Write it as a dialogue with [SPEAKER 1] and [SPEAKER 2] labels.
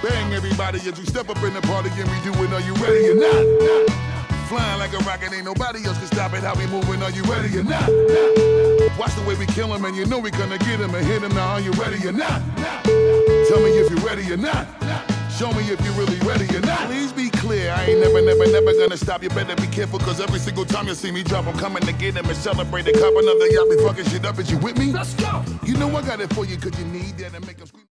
[SPEAKER 1] Bang everybody as you step up in the party and we do it. Are you ready or not? Flying like a rocket, ain't nobody else can stop it. How we moving? Are you ready or not? Watch the way we kill him and you know we gonna get him and hit him. Now are you ready or not? Tell me if you're ready or not. Show me if you're really ready or not. Please be clear, I ain't never gonna stop. You better be careful, cause every single time you see me drop, I'm coming to get him and celebrate the cop another. Y'all be fucking shit up. Is you with me?
[SPEAKER 2] Let's go.
[SPEAKER 1] You know I got it for you, cause you need that and make him scream.